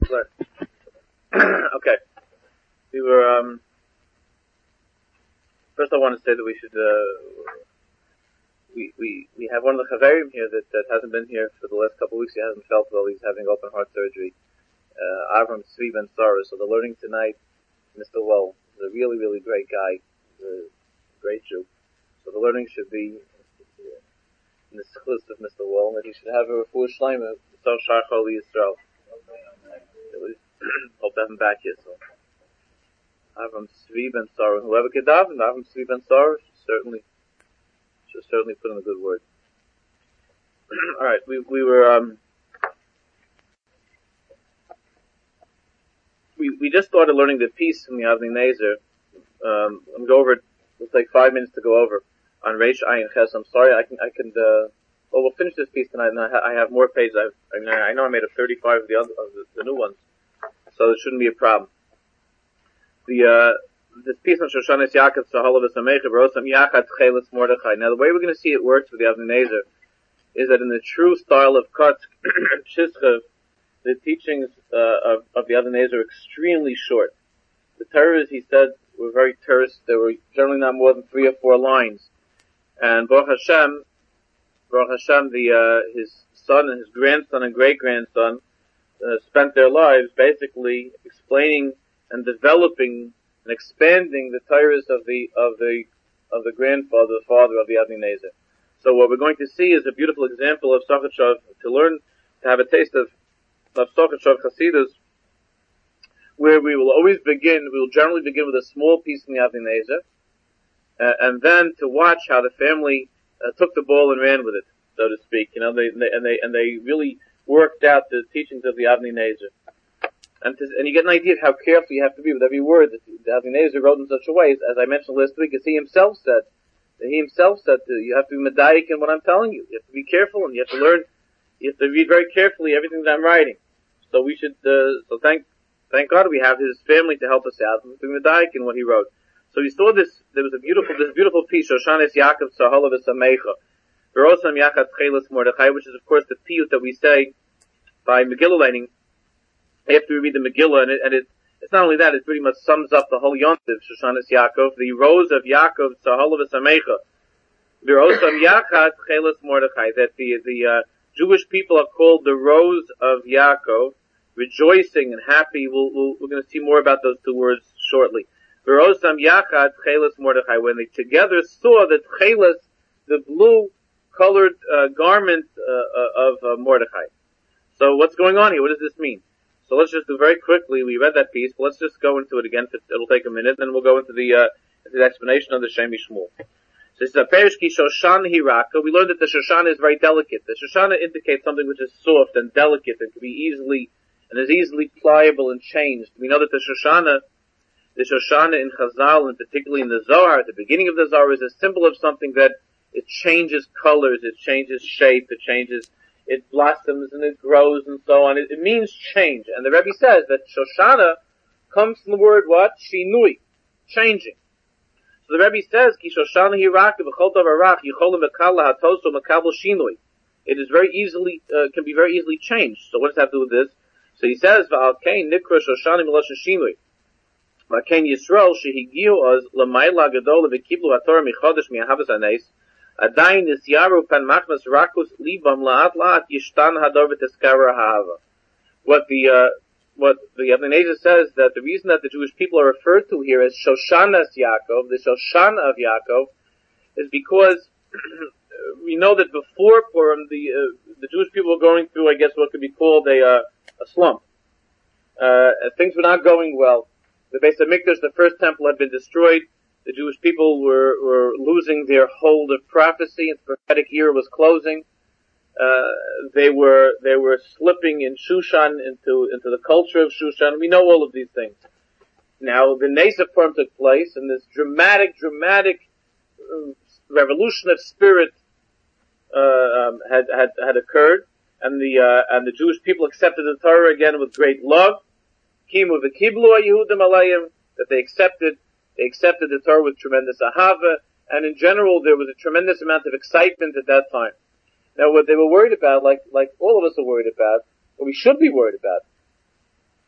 Good. Okay. We were, first I want to say that we should, we have one of the Chaverim here that hasn't been here for the last couple of weeks. He hasn't felt well. He's having open heart surgery. Avram Tzvi Ben Sarah. So the learning tonight, Mr. Well, is a really, really great guy. He's a great Jew. So the learning should be in the schus of Mr. Well, that he should have a refuah shleima, so Shar Choli Yisrael. Hope to have him back here, so. Avram Tzvi Ben Sarah. Whoever could daven, Avram Tzvi Ben Sarah should certainly put in a good word. Alright, we were, we just started learning the piece from the Avnei Nezer. I'm go over it. It'll take 5 minutes to go over on Reish Ayin Ches. I'm sorry, well, we'll finish this piece tonight, and I have more pages. I know I made up 35 of the new ones, so it shouldn't be a problem. This piece on Shoshanis Yaakov Tzahalav Samecha Berosam Yachad Chelis Mordechai. Now, the way we're going to see it works with the Avnei Nezer is that in the true style of Kotsk and Shizchev, the teachings of the Avnei Nezer are extremely short. The Torahs, he said, were very terse. They were generally not more than 3 or 4 lines. And Baruch Hashem, his son and his grandson and great-grandson spent their lives basically explaining and developing and expanding the Torahs of the grandfather, the father of the Avnei Nezer. So what we're going to see is a beautiful example of Sochatshov, to have a taste of Sochatshov Chasidus, where we will generally begin with a small piece from the Avnei Nezer, and then to watch how the family took the ball and ran with it, so to speak. You know, they really worked out the teachings of the Avnei Nezer. And you get an idea of how careful you have to be with every word that the Avnei Nezer wrote in such a way, as I mentioned last week, as he himself said, you have to be medayik in what I'm telling you. You have to be careful, and you have to learn, you have to read very carefully everything that I'm writing. So we should, thank God we have his family to help us out, and to be medayik in what he wrote. So we saw this beautiful piece, Shoshanis Yaakov Tzahalav Samecha, Berosam Yachad Chelis Mordechai, which is of course the piyut that we say by Megillah lining after we read the Megillah, and it's not only that, it pretty much sums up the whole yontiv, Shoshanis Yaakov, the rose of Yaakov Tzahalav Samecha, Berosam Yachad Chelis Mordechai, that the Jewish people are called the rose of Yaakov, rejoicing and happy. We're going to see more about those 2 words shortly. Berosam Yachad Chelis Mordechai, when they together saw that Chelis, the blue-colored garment of Mordechai. So what's going on here? What does this mean? So let's just do very quickly. We read that piece, but let's just go into it again. It'll take a minute, then we'll go into the explanation of the Shem Yishmuel. So this is a Perishki Shoshan Hiraka. We learned that the Shoshana is very delicate. The Shoshana indicates something which is soft and delicate and can be easily pliable and changed. We know that the Shoshana in Chazal, and particularly in the Zohar, at the beginning of the Zohar, is a symbol of something that it changes colors, it changes shape, it blossoms and it grows and so on. It means change. And the Rebbe says that Shoshana comes from the word what? Shinui. Changing. So the Rebbe says, Ki Shoshana hiraka v'chol davar rach yicholim v'kala hatoso makabel shinui. It is very easily, can be very easily changed. So what does that have to do with this? So he says, V'al kein nikra Shoshana miloshen shinui. V'kein Yisrael shehigiu oz l'mayla gadola v'kiblu hatorah michodesh mi'ahavas hanes. Adayin nisyaru pan machmas rakus libam la'at la'at yishtan hador v'teskara ha'ava. What the Avnei Nezer says, that the reason that the Jewish people are referred to here as Shoshanas Yaakov, the Shoshana of Yaakov, is because we know that before Purim, the Jewish people were going through, I guess, what could be called a slump. Things were not going well. The Beis HaMikdash, the first temple, had been destroyed. The Jewish people were losing their hold of prophecy, and the prophetic era was closing. They were slipping in Shushan into the culture of Shushan. We know all of these things. Now, the Nes of Purim took place, and this dramatic revolution of spirit had occurred, and the Jewish people accepted the Torah again with great love. Kimu v'kiblu Yehudim alayim, that they accepted the Torah with tremendous ahava, and in general there was a tremendous amount of excitement at that time. Now what they were worried about, like all of us are worried about, what we should be worried about,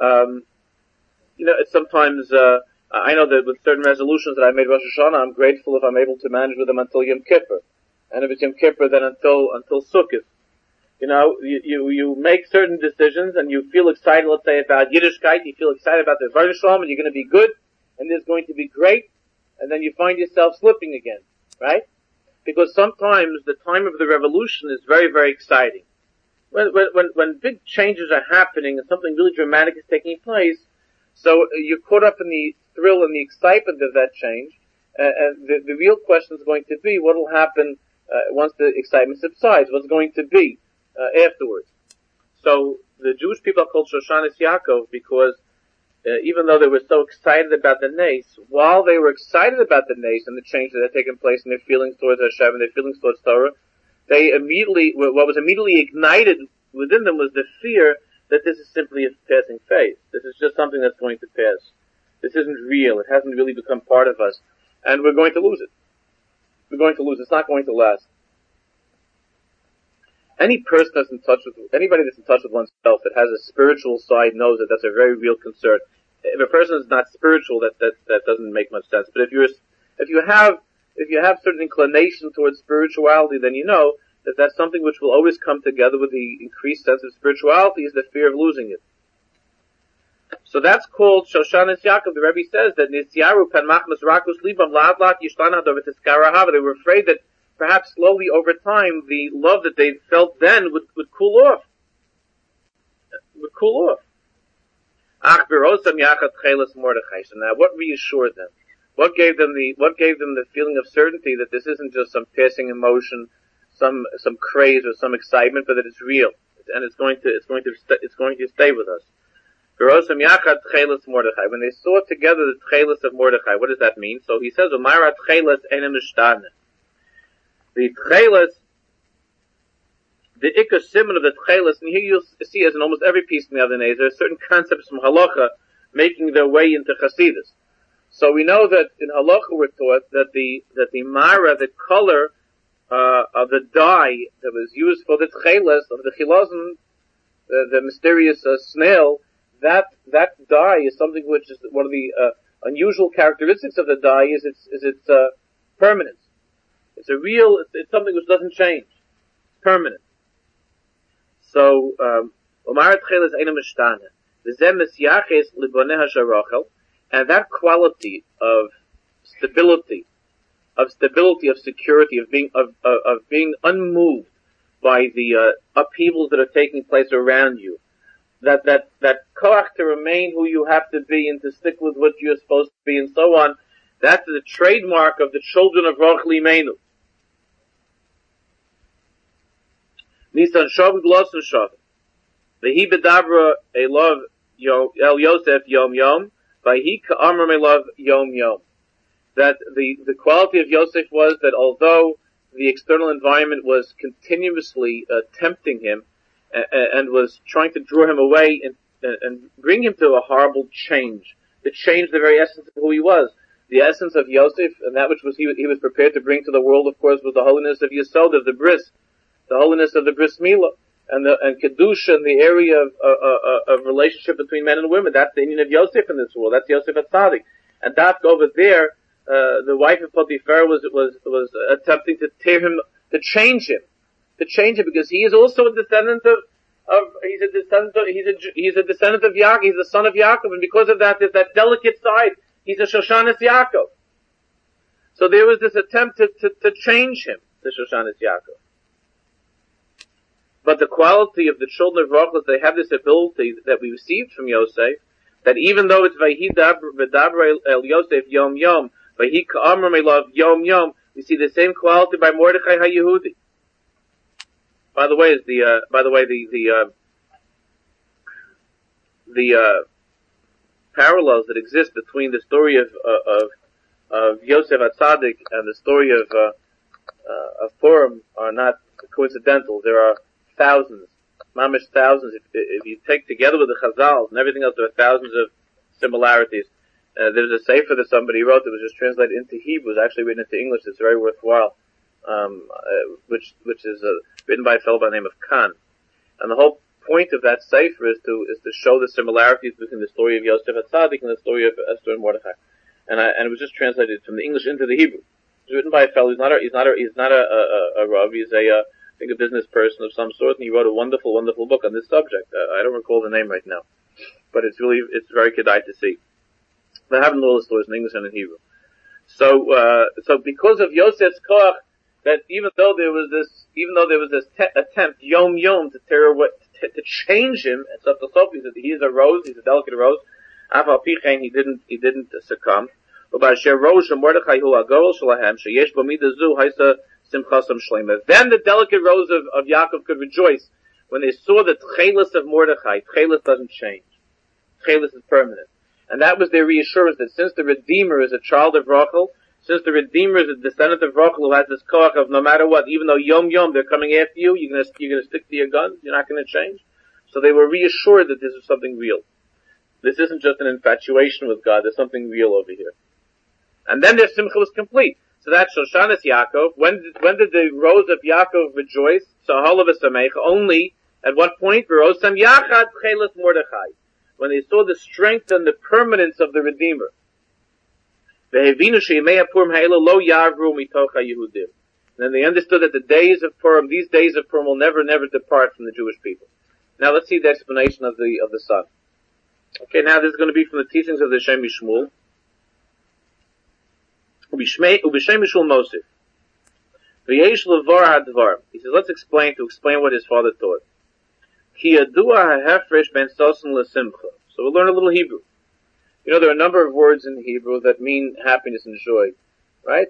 It's sometimes, I know that with certain resolutions that I made Rosh Hashanah, I'm grateful if I'm able to manage with them until Yom Kippur. And if it's Yom Kippur, then until Sukkot. You make certain decisions and you feel excited, let's say, about Yiddishkeit, you feel excited about the Rosh Hashanah, and you're going to be good, and there's going to be great, and then you find yourself slipping again, right? Because sometimes the time of the revolution is very, very exciting. When big changes are happening and something really dramatic is taking place, so you're caught up in the thrill and the excitement of that change, and the real question is going to be what will happen once the excitement subsides, what's going to be afterwards. So the Jewish people are called Shoshanis Yaakov because even though they were so excited about the Nes, while they were excited about the Nes and the change that had taken place in their feelings towards Hashem and their feelings towards Torah, what was immediately ignited within them was the fear that this is simply a passing phase. This is just something that's going to pass. This isn't real. It hasn't really become part of us. And we're going to lose it. We're going to lose it. It's not going to last. Anybody that's in touch with oneself that has a spiritual side knows that that's a very real concern. If a person is not spiritual, that doesn't make much sense. But if you have certain inclination towards spirituality, then you know that that's something which will always come together with the increased sense of spirituality is the fear of losing it. So that's called Shoshanis Yaakov. The Rebbe says that Nisyaru pen machmas rakus libam la'adlat yishtana dovetis hava. They were afraid that perhaps slowly over time the love that they felt then would cool off. Would cool off. Ach berosam yachat chelas Mordechai. So now what reassured them? What gave them the feeling of certainty that this isn't just some passing emotion, some craze or some excitement, but that it's real and it's going to stay with us. Berosam yachat chelas Mordechai. When they saw together the chelas of Mordechai, what does that mean? So he says, "Umayrat chelas enem mishtane." The tchelas, the ikar simon of the tchelas, and here you'll see, as in almost every piece in the other nays, there are certain concepts from halacha making their way into Chassidus. So we know that in halacha we're taught that the mara, the color of the dye that was used for the tchelas of the chilazon, the mysterious snail, that dye is something which is one of the unusual characteristics of the dye is its permanence. It's something which doesn't change. It's permanent. So, Umarat Chelas Eina Mishtana. V'zeh Mesyaches Liboneh HaSharachel. And that quality of stability, of security, of being unmoved by the upheavals that are taking place around you. That koach to remain who you have to be and to stick with what you're supposed to be and so on. That's the trademark of the children of Rachel Imeinu. Nisan Shavud Losan Shavud. Vehi bedabra elov el Yosef yom yom. Vahi ka'amram elov yom yom. That the quality of Yosef was that although the external environment was continuously tempting him and was trying to draw him away and bring him to a horrible change, to change the very essence of who he was. The essence of Yosef, and that which he was prepared to bring to the world, of course, was the holiness of Yesod, of the bris, the holiness of the bris milah, and kedusha, and the area of relationship between men and women. That's the union of Yosef in this world. That's Yosef HaTzadik. And that over there, the wife of Potiphar was attempting to change him, because he is also a descendant he's a descendant of Yaakov, he's the son of Yaakov, and because of that, there's that delicate side. He's a Shoshanis Yaakov. So there was this attempt to change him, to Shoshanis Yaakov. But the quality of the children of Rachel is they have this ability that we received from Yosef, that even though it's Vahi V'dabra El Yosef Yom Yom, Vahi Ka'amram Elav Yom Yom, we see the same quality by Mordechai HaYehudi. By the way, the parallels that exist between the story of Yosef HaTzadik and the story of Purim are not coincidental. There are thousands, mamish thousands. If you take together with the Chazal and everything else, there are thousands of similarities. There's a sefer that somebody wrote that was just translated into Hebrew. It was actually written into English. It's very worthwhile. Which is written by a fellow by the name of Khan. And the whole point of that sefer is to show the similarities between the story of Yosef HaTzadik and the story of Esther and Mordechai. And it was just translated from the English into the Hebrew. It was written by a fellow. He's not a Rav. He's I think a business person of some sort, and he wrote a wonderful, wonderful book on this subject. I don't recall the name right now, but it's very kedai to see. They have all the stories in English and in Hebrew. So because of Yosef's koach, that even though there was this attempt yom to change him, and so he said he's a rose, he's a delicate rose. Afal pichein, he didn't succumb. Then the delicate rose of Yaakov could rejoice when they saw the tchelis of Mordechai. Tchelis doesn't change. Tchelis is permanent. And that was their reassurance that since the Redeemer is a child of Rachel, since the Redeemer is a descendant of Rachel who has this koach of no matter what, even though yom they're coming after you, you're gonna stick to your guns, you're not gonna change. So they were reassured that this is something real. This isn't just an infatuation with God, there's something real over here. And then their simcha was complete. So that's Shoshanas Yaakov. When did the rose of Yaakov rejoice? Sahalav Samecha. Only at what point? V'rosam Yachad Chelas Mordechai. When they saw the strength and the permanence of the Redeemer. V'hevinu she'yimei Purim ha'elu lo yavru mitocha Yehudim. Then they understood that these days of Purim will never depart from the Jewish people. Now let's see the explanation of the sun. Okay, now this is going to be from the teachings of the Shem Yishmuel. Ubishem Yishmuel Mosif. V'yesh levar hadvar. He says, let's explain what his father taught. Ki yadua ha'hefresh ben sosan l'simcha. So we'll learn a little Hebrew. You know, there are a number of words in Hebrew that mean happiness and joy. Right?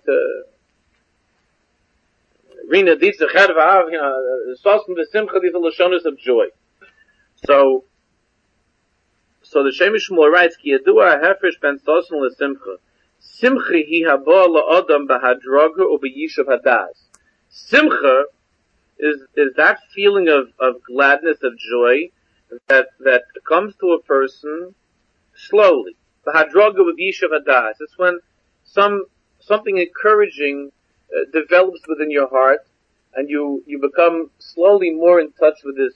Rina ditza chedva, sosan l'simcha, these are lashonos of joy. So the Shem Yishmuel writes, Ki yadua ha'hefresh ben sosan l'simcha. Simcha hi haba la'adam b'hadraga or b'yishav hadas. Simcha is that feeling of gladness, of joy, that comes to a person slowly. B'hadraga with yishav hadas. It's when something encouraging develops within your heart, and you become slowly more in touch with this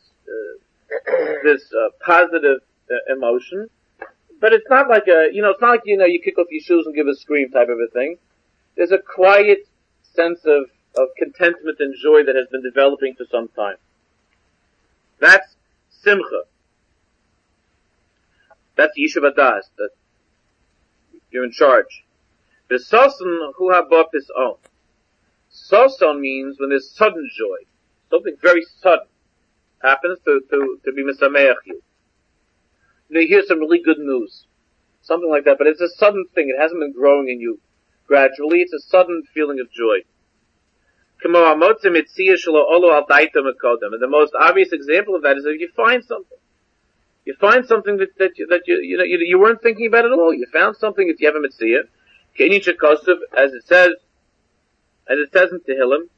positive emotion. But it's not like you kick off your shoes and give a scream type of a thing. There's a quiet sense of contentment and joy that has been developing for some time. That's simcha. That's yishuv hadas, that you're in charge. The sosan hu habot his own. Sosan means when there's sudden joy. Something very sudden happens to be misameach you. You hear some really good news. Something like that, but it's a sudden thing. It hasn't been growing in you gradually. It's a sudden feeling of joy. And the most obvious example of that is if you find something. You find something that you weren't thinking about at all. You found something that you haven't seen. As it says in Tehillim,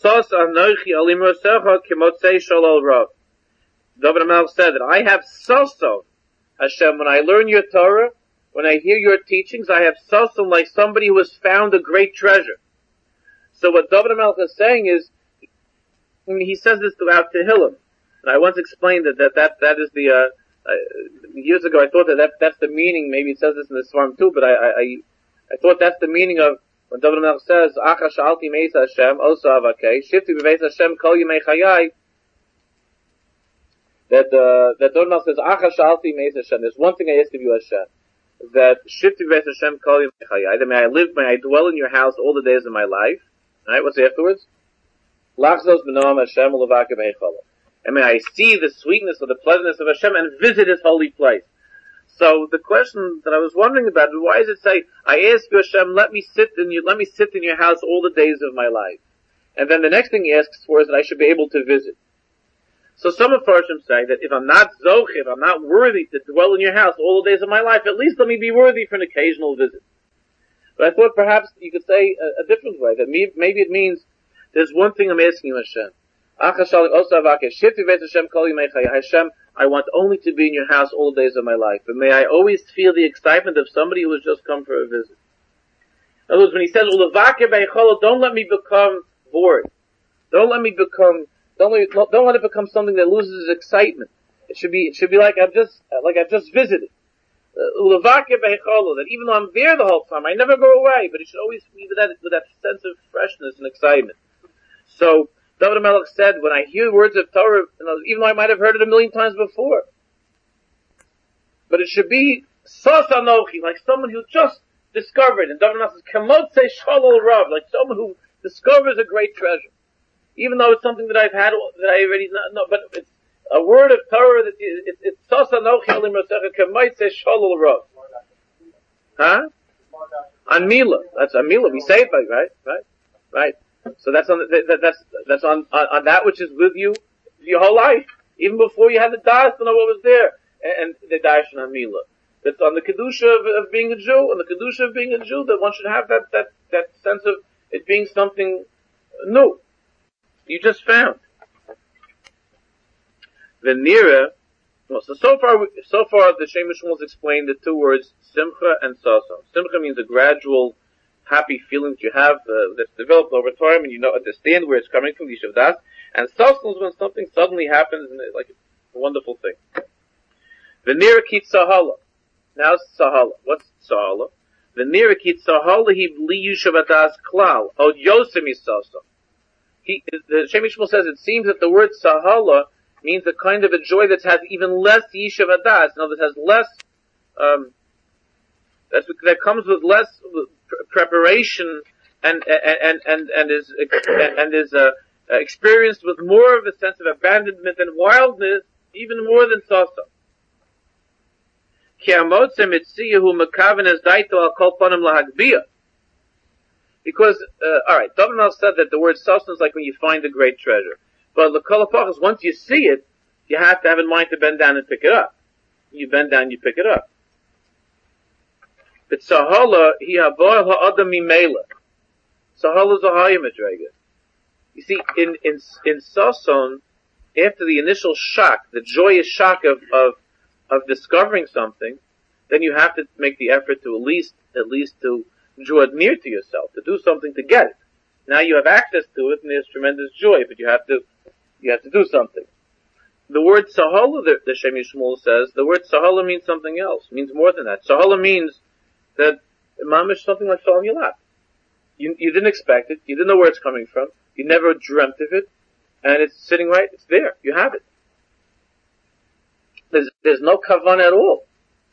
David HaMelech said that I have soso. Hashem, when I learn your Torah, when I hear your teachings, I have soso like somebody who has found a great treasure. So what David HaMelech is saying is, he says this throughout Tehillim. And I once explained that is the, years ago I thought that's the meaning, maybe it says this in the Svarim too, but I thought that's the meaning of when David HaMelech says, Acha sha'alti meisa Hashem, osa avakei, shifti b'veis Hashem kol yimei chayai, that David HaMelech says, Acha sha'alti meisa Hashem, there's one thing I ask of you Hashem, that shifti b'veis Hashem kol yimei chayai, that may I dwell in your house all the days of my life. Right, what's afterwards? Lachzos b'noam Hashem u'levake b'heicholo. And may I see the sweetness or the pleasantness of Hashem and visit His holy place. So the question that I was wondering about, why does it say, I ask you Hashem, let me sit in your house all the days of my life. And then the next thing He asks for is that I should be able to visit. So some of Farshim say that if I'm not zoch, if I'm not worthy to dwell in your house all the days of my life, at least let me be worthy for an occasional visit. But I thought perhaps you could say a different way, that maybe it means there's one thing I'm asking you Hashem. Hashem, I want only to be in your house all the days of my life. But may I always feel the excitement of somebody who has just come for a visit. In other words, when he says, don't let me become bored. Don't let it become something that loses its excitement. It should be like I've just visited. That even though I'm there the whole time, I never go away, but it should always be with that sense of freshness and excitement. So, David Melech said, when I hear words of Torah, even though I might have heard it a million times before, but it should be Sos Anochi, like someone who just discovered, and David Melech says, Kamotze Shalol Rav, like someone who discovers a great treasure. Even though it's something that I've had, that I already know, but it's a word of Torah that it's Sos Anochi Olim Rosecha Kamotze Shalol Rav. Huh? On Mila. That's on Mila. We say it like, right? So that's on that's on that which is with you your whole life, even before you had the das to know what was there, and the darshan on Mila. That's on the kedusha of being a Jew, on the kedusha of being a Jew, that one should have that sense of it being something new. You just found. The Nira. Well, so far the Shem Shmuel has explained the two words simcha and sason. Simcha means a gradual happy feeling that you have that's developed over time, and you understand where it's coming from, the Yishuv Das. And sason is when something suddenly happens, and it's like a wonderful thing. V'nirakit sahala. Now sahala. What's sahala? V'nirakit sahala he bli Yishuv Das klal od yosem isason. The Shem Shmuel says it seems that the word sahala means a kind of a joy that has even less Yishuv Das. In other words, has less. That comes with less preparation and is experienced with more of a sense of abandonment and wildness, even more than sasa. Because, alright, David said that the word sasa is like when you find a great treasure. But the kolapach is once you see it, you have to have in mind to bend down and pick it up. You bend down, you pick it up. But sahala, he ha'boil ha'adam mimela. Sahala is a higher madrega. You see, in sason, after the initial shock, the joyous shock of discovering something, then you have to make the effort to at least to draw it near to yourself, to do something to get it. Now you have access to it, and there's tremendous joy, but you have to do something. The word sahala, the Shem Shmuel says, the word sahala means something else, means more than that. Sahala means that mamish something like falling in your lap. You didn't expect it, you didn't know where it's coming from, you never dreamt of it, and it's sitting right, it's there, you have it. There's no kavan at all.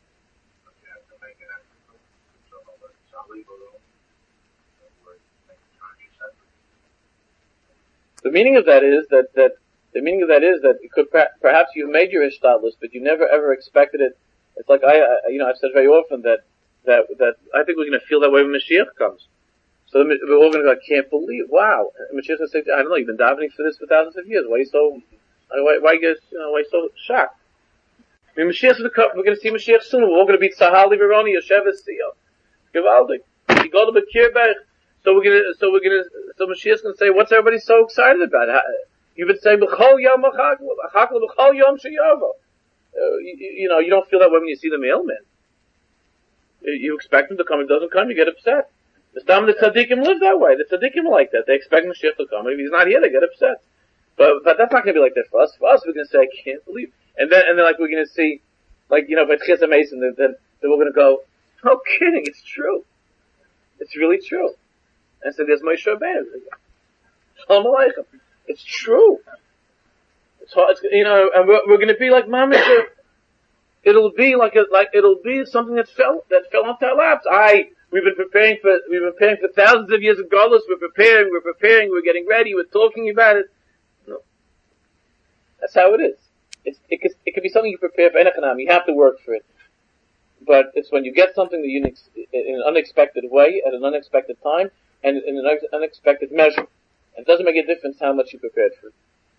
The meaning of that is that it could perhaps you made your ishtadlus, but you never ever expected it. It's like I've said very often that I think we're going to feel that way when Mashiach comes. So we're all going to go, I can't believe, wow. And Mashiach will say, I don't know, you've been davening for this for thousands of years. Why are you so shocked? I mean, Mashiach's going to come, we're going to see Mashiach soon. We're all going to be Tzahali Veroni, Yoshev Siyo. Givaldik. You go to Bekirberg. So Mashiach's going to say, what's everybody so excited about? You've been saying, B'chol Yom Achakla, B'chol Yom Sheyavo. You don't feel that way when you see the mailman. You expect him to come, he doesn't come, you get upset. The tzaddikim live that way. The tzaddikim are like that. They expect Mashiach to come, and if he's not here, they get upset. But that's not going to be like that for us. For us, we're going to say, I can't believe. And then like we're going to see, like, if it's Chesed Mason, then we're going to go, no kidding, it's true. It's really true. And so there's Moshe Rabbeinu. Shalom Aleichem. It's true. It's hard, and we're going to be like Mamish. It'll be it'll be something that fell onto our laps. We've been preparing for thousands of years of Golus. We're preparing, we're getting ready, we're talking about it. No. That's how it is. It could be something you prepare for Enochanam. You have to work for it. But it's when you get something that in an unexpected way, at an unexpected time, and in an unexpected measure. It doesn't make a difference how much you prepared for it.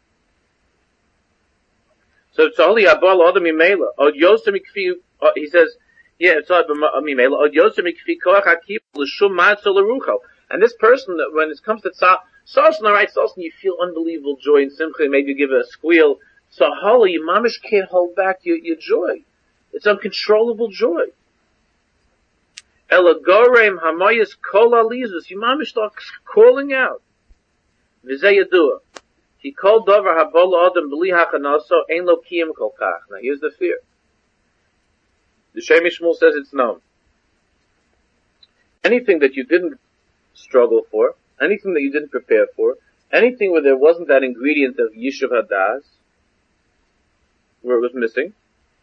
So it's only Abal Adam Mimela. Od Yosem Ikfi, he says, yeah, it's Od Mimela. Od Yosem Ikfi Koach HaKib L'Shum Matzah L'Rucho. And this person, when it comes to Sasan, alright, Sasan, you feel unbelievable joy and simcha, maybe you give it a squeal. Sahala, you mamish can't hold back your joy. It's uncontrollable joy. Elagorem Hamayas Kol Alizus, you mamish start calling out. V'zeh Yadua. He called Dover Habol Adam Bli Hachanaso Ein Lo Kiyam Kol Kach. Now here's the fear. The Shem Shmuel says it's known. Anything that you didn't struggle for, anything that you didn't prepare for, anything where there wasn't that ingredient of Yishuv Hadas, where it was missing,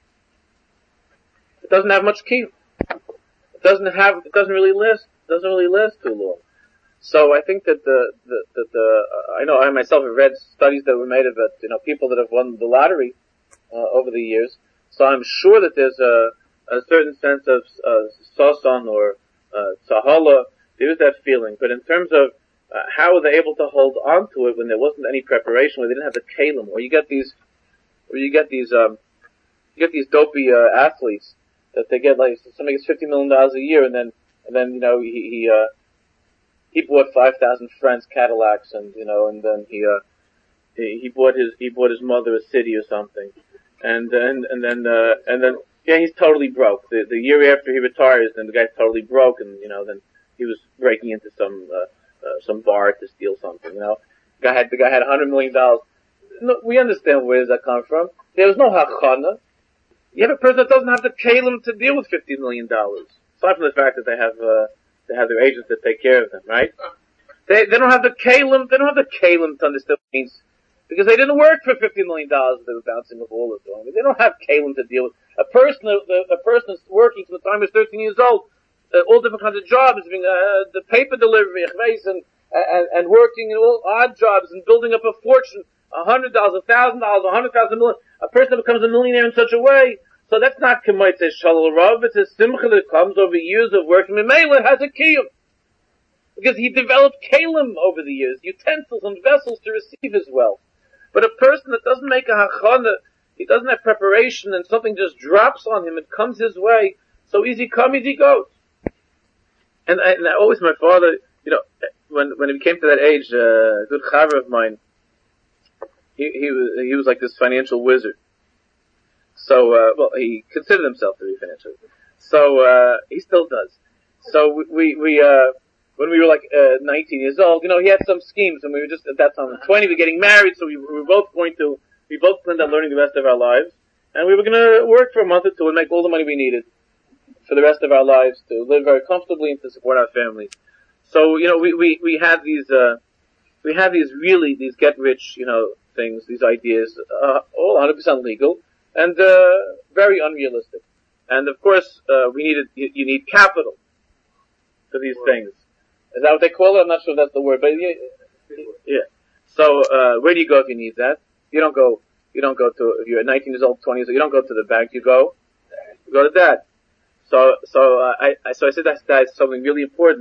it doesn't have much kiyum. It doesn't really last too long. So I think that I know I myself have read studies that were made of it, people that have won the lottery, over the years. So I'm sure that there's a certain sense of, sasan or, tzahala. There is that feeling. But in terms of, how were they able to hold on to it when there wasn't any preparation, where they didn't have the kalim, or you get these dopey, athletes, that they get like, somebody gets $50 million a year and then, he bought 5,000 friends Cadillacs and then he bought his mother a city or something. And then he's totally broke. The year after he retires, then the guy's totally broke and, then he was breaking into some bar to steal something, The guy had $100 million. No, we understand where does that come from. There was no hachana. You have a person that doesn't have the kalim to deal with $50 million. Aside from the fact that they have their agents that take care of them, right? They don't have the kalim, to understand what it means. Because they didn't work for $50 million that they were bouncing the ball or doing. They don't have kalim to deal with. A person is working from the time he was 13 years old, all different kinds of jobs, the paper delivery, and working in all odd jobs and building up a fortune, $100,000, $1,000, $100,000. A person becomes a millionaire in such a way. So that's not K'motzei Shalal Rav, it's a simcha that comes over years of working. Memela has a kiyum. Because he developed kalim over the years, utensils and vessels to receive his wealth. But a person that doesn't make a hachana, he doesn't have preparation, and something just drops on him, it comes his way, so easy come, easy goes. And always my father, when he came to that age, a good chaver of mine, he was like this financial wizard. So, he considered himself to be financial. So, he still does. So we when we were like, 19 years old, he had some schemes and we were just at that time 20, we were getting married, so we both planned on learning the rest of our lives. And we were gonna work for a month or two and make all the money we needed for the rest of our lives to live very comfortably and to support our families. So, we had these get rich, things, these ideas, all 100% legal and, very unrealistic. And of course, you need capital for these things. Is that what they call it? I'm not sure if that's the word, but yeah. So, where do you go if you need that? You don't go to, if you're 19 years old, 20 years old, you don't go to the bank, you go to dad. So I said that's something really important,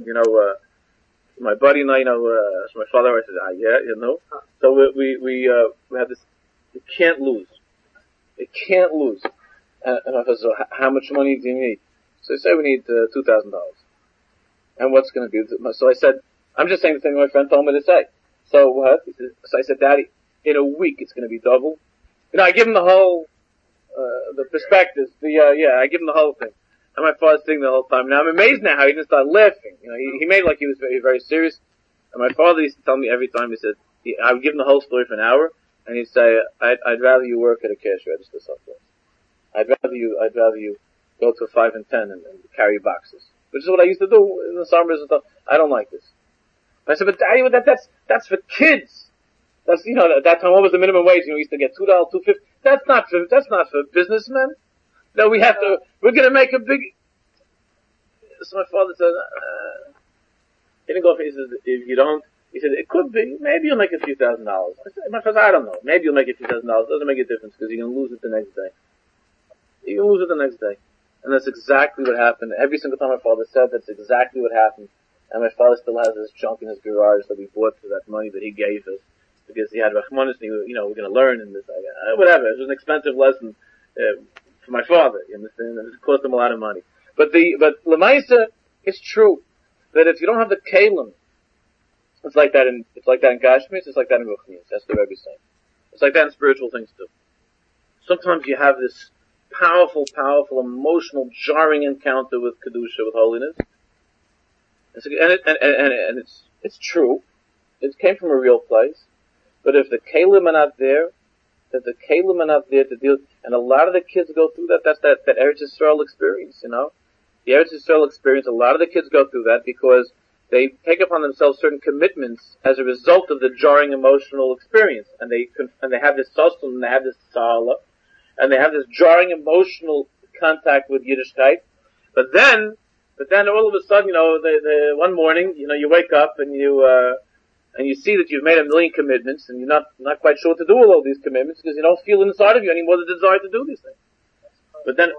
my buddy and I, so my father always said, So we have this, you can't lose. It can't lose. And I said, so how much money do you need? So he said, we need, $2,000. And what's gonna be, so I said, I'm just saying the thing my friend told me to say. So what? So I said, Daddy, in a week it's gonna be double. I give him the whole, the perspectives, I give him the whole thing. And my father's sitting the whole time. Now I'm amazed now how he didn't start laughing. He made like he was very, very serious. And my father used to tell me every time, he said, I would give him the whole story for an hour, and he'd say, I'd rather you work at a cash register someplace. I'd rather you go to a 5 and 10 and carry boxes. Which is what I used to do in the summers and stuff. I don't like this. And I said, but Daddy, that's for kids. That's, at that time, what was the minimum wage? We used to get $2, $2.50. That's not for businessmen. No, we're gonna make a big, so my father said, he didn't go for, he said, if you don't, he said, it could be, maybe you'll make a few $1,000s. I said, my father, I don't know, maybe you'll make a few $1,000. It doesn't make a difference because you're gonna lose it the next day. You're gonna lose it the next day. And that's exactly what happened. Every single time my father said, that's exactly what happened. And my father still has this junk in his garage that we bought for that money that he gave us. Because he had Rachmanis and we're gonna learn and this, whatever. It was an expensive lesson, for my father, you understand? And it cost him a lot of money. But Lemaisa, it's true that if you don't have the kalim, it's like that in Gashmis, it's like that in Ruchnius. That's the Rebbe saying. It's like that in spiritual things too. Sometimes you have this powerful, emotional, jarring encounter with Kedusha, with holiness. And it's true. It came from a real place. But if the Kalim are not there, to deal, and a lot of the kids go through that, that's that Eretz Yisrael experience, The Eretz Yisrael experience, a lot of the kids go through that because they take upon themselves certain commitments as a result of the jarring emotional experience. And they have this sasson, and they have this sala, and they have this jarring emotional contact with Yiddishkeit. But then all of a sudden, the one morning, you wake up and you see that you've made a million commitments and you're not quite sure what to do with all these commitments because you don't feel inside of you anymore the desire to do these things. But then,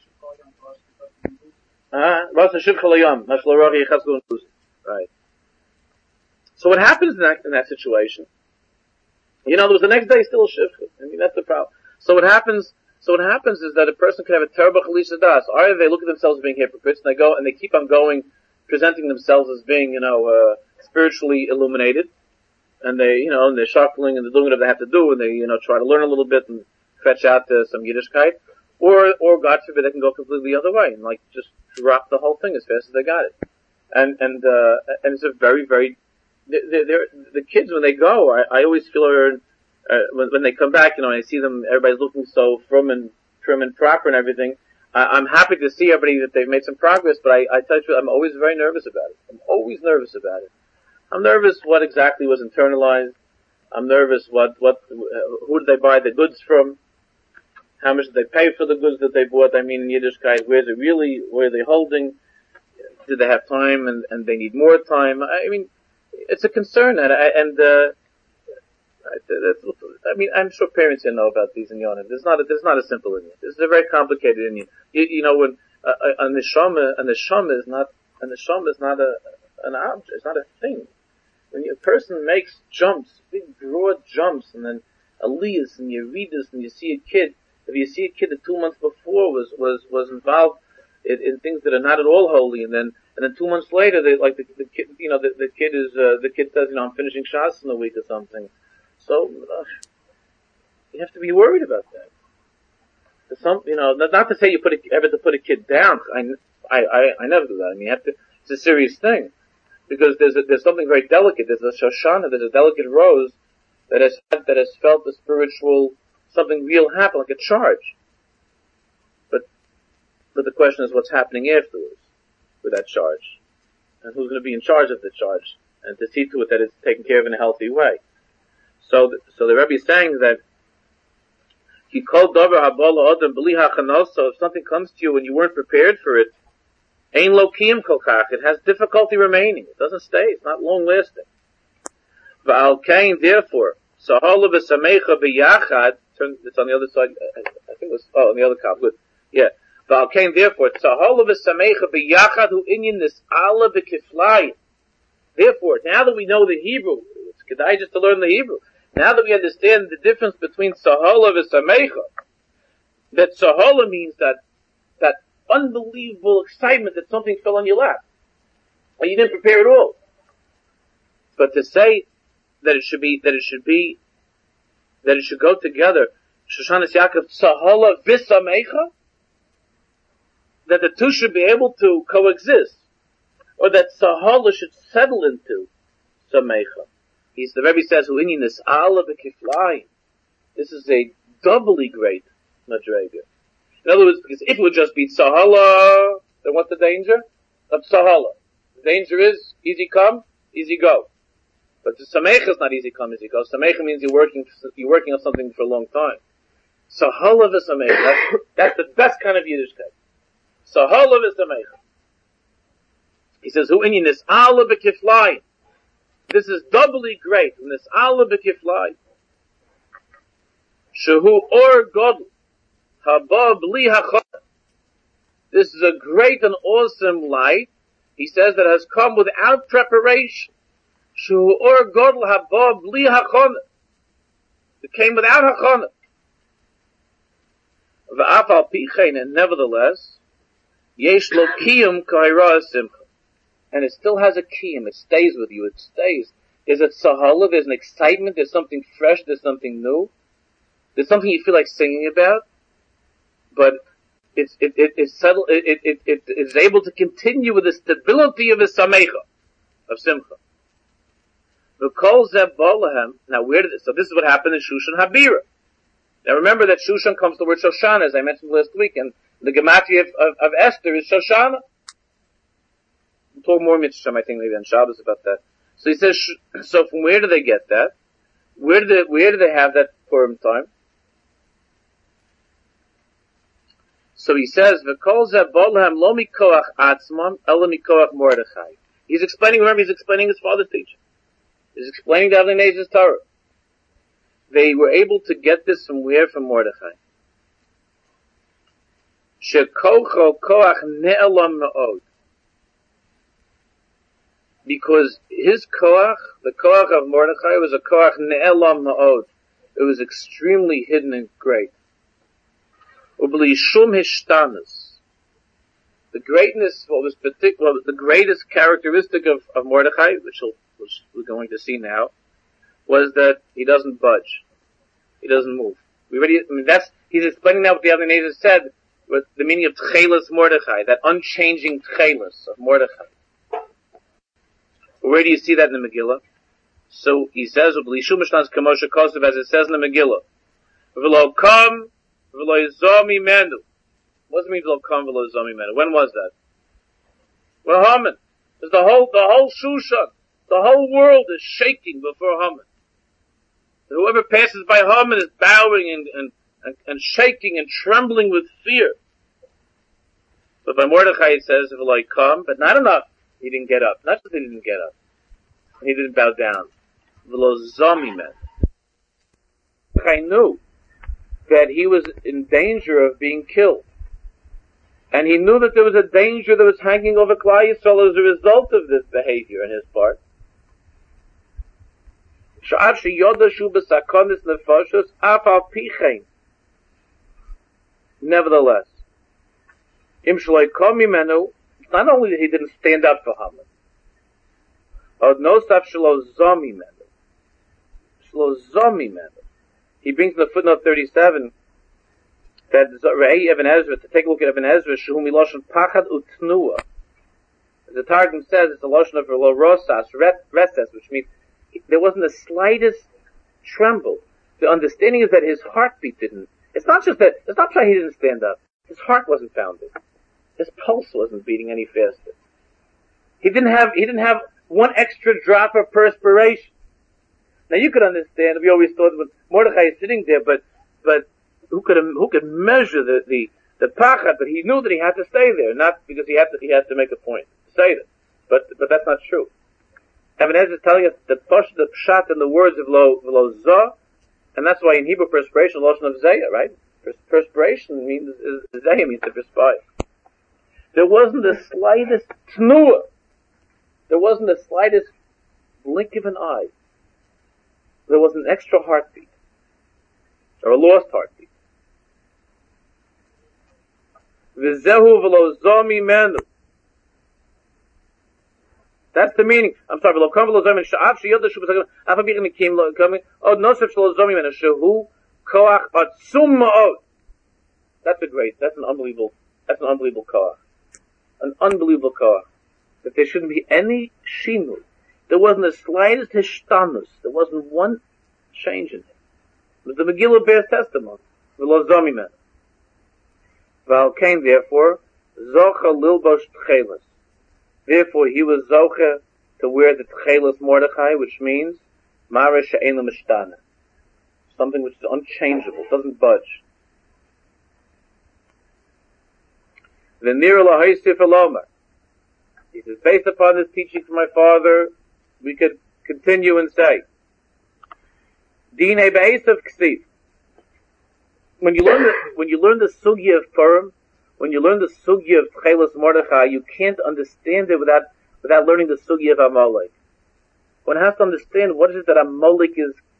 right. So what happens in that situation? There was the next day still a shivcha. That's the problem. So what happens is that a person can have a terrible chalisha das. Either they look at themselves as being hypocrites and they keep on going, presenting themselves as being, spiritually illuminated, and and they're shuffling and they're doing whatever they have to do, and they, try to learn a little bit and fetch out some Yiddishkeit, or God forbid they can go completely the other way and just drop the whole thing as fast as they got it. And it's a very, very, the kids when they go, I always feel when they come back, and I see them, everybody's looking so prim and proper and everything. I'm happy to see everybody that they've made some progress, but I tell you, I'm always very nervous about it. I'm always nervous about it. I'm nervous what exactly was internalized. I'm nervous who did they buy the goods from? How much did they pay for the goods that they bought? In Yiddishkeit, where are they holding? Did they have time and they need more time? It's a concern, I'm sure parents know about these inyanim. There's not a simple inyan. This is a very complicated inyan. When a neshama is not an object. It's not a thing. When a person makes jumps, big broad jumps, and then aliyahs and yeridas, and you see a kid. If you see a kid that 2 months before was involved in things that are not at all holy, and then 2 months later, the kid, the kid says, I'm finishing Shas in a week or something. So, you have to be worried about that. Not to say you ever to put a kid down. I never do that. It's a serious thing. Because there's something very delicate. There's a Shoshana, there's a delicate rose that has felt the spiritual, something real happen, like a charge. But the question is what's happening afterwards with that charge. And who's going to be in charge of the charge. And to see to it that it's taken care of in a healthy way. So the Rebbe is saying that so if something comes to you and you weren't prepared for it, Ein lokim kolkach. It has difficulty remaining. It doesn't stay. It's not long lasting. Va'al kain, therefore, sahala v'samecha b'yachad. It's on the other side. I think it was on the other copy. Good. Yeah. Va'al kain, therefore, sahala v'samecha b'yachad hu inyan nis'ala b'kiflayim. Therefore, now that we know the Hebrew, it's kedai just to learn the Hebrew. Now that we understand the difference between sahala v'samecha, that sahala means that unbelievable excitement that something fell on your lap. And you didn't prepare at all. But to say that it should go together, Shoshanas Yaakov, Sahala V'Samecha, that the two should be able to coexist, or that Sahala should settle into Samecha. The Rebbe says, Hu'inyin is Ala B'Kiflayim. This is a doubly great Madrega. In other words, because if it would just be Sahala, then what's the danger? Of Sahala. The danger is easy come, easy go. But the Samecha is not easy come, easy go. Samecha means you're working on something for a long time. Sahala v'Samecha, that's the best kind of Yiddishkeit. Sahala v'Samecha. He says, Hu inyan is ala b'kiflayim. This is doubly great. And this ala b'kiflayim. Shehu or godl. Haba bli hachana. This is a great and awesome light. He says that has come without preparation. Shehu or godl haba bli hachana. It came without hachana. V'af al pichein, and nevertheless, yesh lo kiyum k'hayra simcha. And it still has a kiyum. It stays with you. It stays. There's a sahala. There's an excitement. There's something fresh. There's something new. There's something you feel like singing about. But it's settled. It is able to continue with the stability of the samecha, of simcha. V'kol zeh bo lahem. Now so this is what happened in Shushan Habira. Now remember that Shushan comes to the word Shoshana, as I mentioned last week, and the gematria of Esther is Shoshana. We'll talk more Mitzvah, I think, maybe on Shabbos about that. So he says, so from where do they get that? Where do they have that Purim time? So he says, "V'kol zeh bo lahem lo mikoach atzmam, ela mikoach Mordechai." He's explaining his father's teaching. He's explaining the Avnei Nez's Torah. They were able to get this from where? From Mordechai. Shekocho koach ne'elam me'od. Because his koach, the koach of Mordechai, was a koach ne'elam me'od. It was extremely hidden and great. Ubli shum hishtanas. The greatness, what was particular, the greatest characteristic of Mordechai, which we're going to see now, was that he doesn't budge. He doesn't move. He's explaining now what the Avnei Nezer said, with the meaning of Tchelas Mordechai, that unchanging Tchelas of Mordechai. Where do you see that in the Megillah? So he says, "Ubli shum hishtanas kamosha kosev," as it says in the Megillah. V'lo kam, v'lo yizom imenu. What does it mean v'lo kam, v'lo yizom imenu? When was that? Well, Haman. There's the whole Shushan. The whole world is shaking before Haman. Whoever passes by Haman is bowing and shaking and trembling with fear. But by Mordechai it says, "V'lo kam," but not enough. He didn't get up. Not that he didn't get up. He didn't bow down. V'lo zom imenu. Mordechai knew that he was in danger of being killed. And he knew that there was a danger that was hanging over Klal Yisrael as a result of this behavior on his part. Nevertheless, not only that he didn't stand up for Haman, he brings in the footnote 37 that Ibn Ezra, to take a look at Ibn Ezra, Shehu Miloshen Pachad Utnua. The Targum says it's a lotion of Rosas, Reses, which means there wasn't the slightest tremble. The understanding is that his heartbeat didn't. It's not trying he didn't stand up. His heart wasn't pounding. His pulse wasn't beating any faster. He didn't have one extra drop of perspiration. Now you could understand, we always thought when Mordechai is sitting there, but who could measure the pachad? But he knew that he had to stay there, not because he had to make a point to say that. But that's not true. Ibn Ezra is telling us the pshat in the words of lo zah, and that's why in Hebrew perspiration, lotion of zayah, right? Perspiration means zayah means to perspire. There wasn't the slightest tnuah. There wasn't the slightest blink of an eye. There was an extra heartbeat, or a lost heartbeat. V'zehu v'lo zah mimenu. That's the meaning. I'm sorry. V'lo kam v'lo zah mimenu. Sha'af she'yod l'shu b'sagam. Af ha'bichin nikim lo kaming. Od nosef sh'lo zah mimenu. Shehu koach atzum ma'od. That's an unbelievable koach. An unbelievable koach. That there shouldn't be any shinu. There wasn't the slightest hishtanus. There wasn't one change in him. But the Megillah bears testimony. V'lo zah mimenu. V'al kain, therefore, zocha lilbosh tchelas. Therefore, he was zocha to wear the tchelas Mordechai, which means mara she'en l'mishtana, something which is unchangeable, doesn't budge. V'nir lahaysif alomar. He says, based upon this teaching from my father, we could continue and say, Dinei be'esav ksiv. When you learn the sugya of Purim, when you learn the sugya of Tchelas Mordechai, you can't understand it without learning the sugya of Amalek. One has to understand what is it that Amalek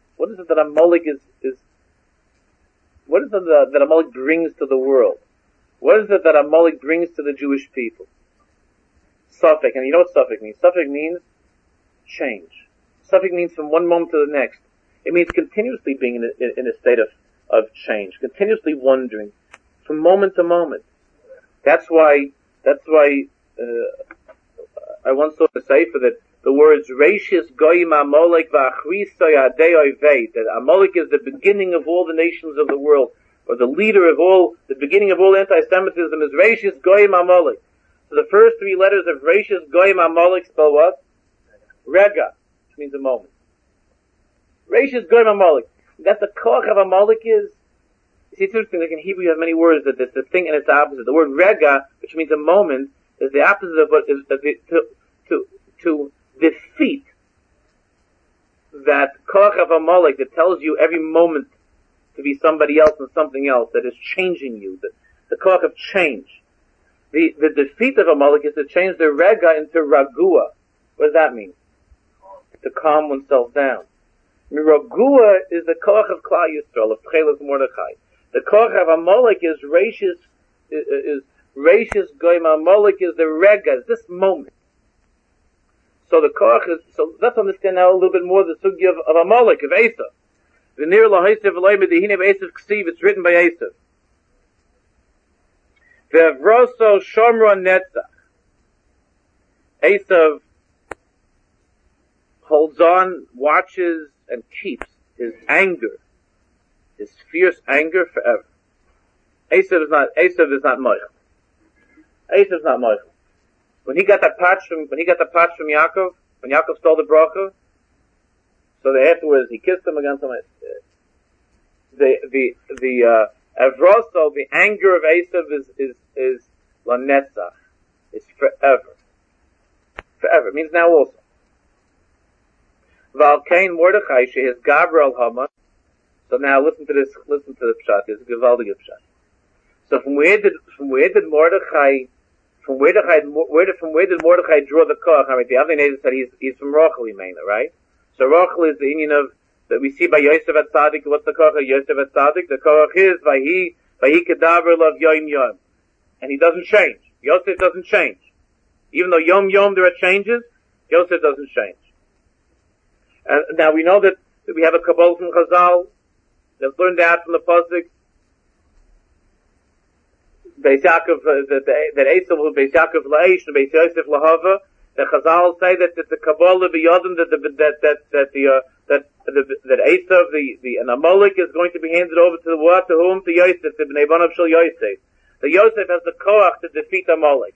brings to the world. What is it that Amalek brings to the Jewish people? Suffix, and you know what suffix means? Suffix means change. Suffix means from one moment to the next. It means continuously being in a state of change, continuously wondering, from moment to moment. That's why I once saw a sefer the words Reishis Goyim Amalek V'Achrisoy Adei Oivei, that Amalek is the beginning of all the nations of the world, or the leader of all, the beginning of all anti-Semitism is Reishis Goyim Amalek. So the first three letters of Reishis Goyim Amalek spell what? Rega, which means a moment. Reishis Goyim Amalek. That the koach of Amalek is, you see, it's interesting, like in Hebrew you have many words that there's the thing and its opposite. The word Rega, which means a moment, is the opposite of what is, to defeat that koach of Amalek that tells you every moment to be somebody else and something else, that is changing you, the koach of change. The defeat of Amalek is to change the Rega into Ragua. What does that mean? To calm oneself down. Ragua is the koach of Klal Yisrael, of Tchelas Mordechai. The koach of Amalek is Reishis Goyim Amalek is the Rega, is this moment. So the koach is, so let's understand now a little bit more the sugya of Amalek, of Esav. The near Lahaisav Eloi Medihine of Esav Ksiv, it's written by Esav. Ve'avroso Shomra Netzach. Esav holds on, watches, and keeps his anger, his fierce anger forever. Esav is not Moich. Esav is not Moich. When he got the patch from Yaakov, when Yaakov stole the bracha, so afterwards he kissed him against him. Avroso, the anger of Esav is lanetzach. It's forever. Forever. It means now also. Valkain Mordechai she'is Gabriel Haman. So now listen to the pshat. It's a gewaldige pshat. So from where did Mordechai draw the koach? I mean, the other name said he's from Rachel, right? So Rachel is the union of that we see by Yosef at Tzadik. What's the koach of Yosef at Tzadik? The koach is Vahi Kedaver Love Yom Yom, and he doesn't change. Yosef doesn't change, even though Yom Yom there are changes. Yosef doesn't change. And now we know that we have a Kabbalah from Chazal that's learned out from the pasuk. Beis Yaakov, that Esav was Beis Yaakov Laish and Beis Yosef Lahava. The Chazal say that the Kabbalah b'Yodim that Esav the Amalek is going to be handed over to what? To whom? To Yosef, to Bnei Banav Shel Yosef. The Yosef has the koach to defeat Amalek.